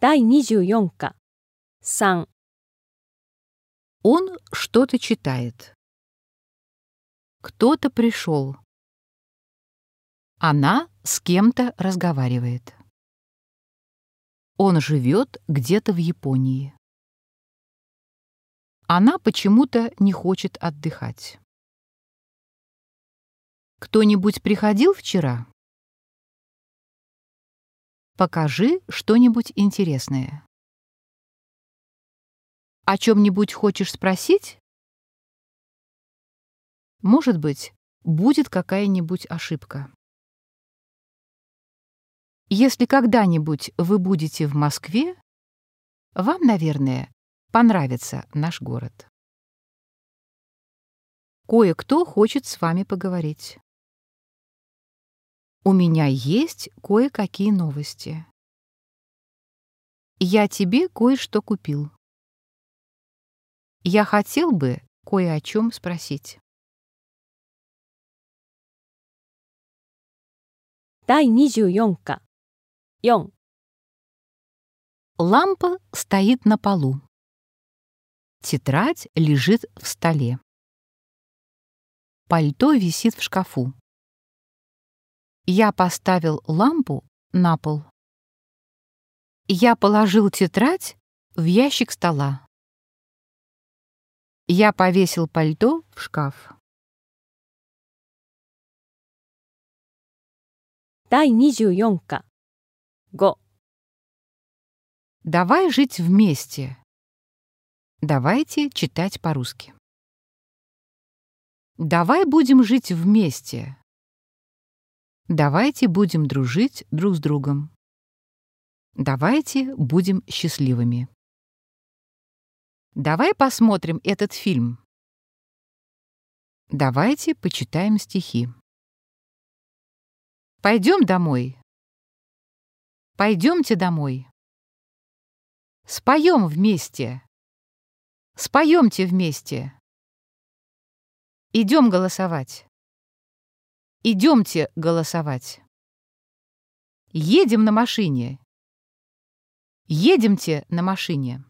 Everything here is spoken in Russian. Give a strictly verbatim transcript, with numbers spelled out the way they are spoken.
だいにじゅうよん課さん Он что-то читает. Кто-то пришел. Она с кем-то разговаривает. Он живет где-то в Японии. Она почему-то не хочет отдыхать. Кто-нибудь приходил вчера? Покажи что-нибудь интересное. О чем-нибудь хочешь спросить? Может быть, будет какая-нибудь ошибка. Если когда-нибудь вы будете в Москве, вам, наверное, понравится наш город. Кое-кто хочет с вами поговорить. У меня есть кое-какие новости. Я тебе кое-что купил. Я хотел бы кое о чем спросить. だいにじゅうよん課よん Лампа стоит на полу. Тетрадь лежит в столе. Пальто висит в шкафу. Я поставил лампу на пол. Я положил тетрадь в ящик стола. Я повесил пальто в шкаф. だいにじゅうよん課ご Давай жить вместе. Давайте читать по-русски. Давай будем жить вместе. Давайте будем дружить друг с другом. Давайте будем счастливыми. Давай посмотрим этот фильм. Давайте почитаем стихи. Пойдем домой. Пойдемте домой. Споем вместе. Споемте вместе. Идем голосовать. Идемте голосовать. Едем на машине. Едемте на машине.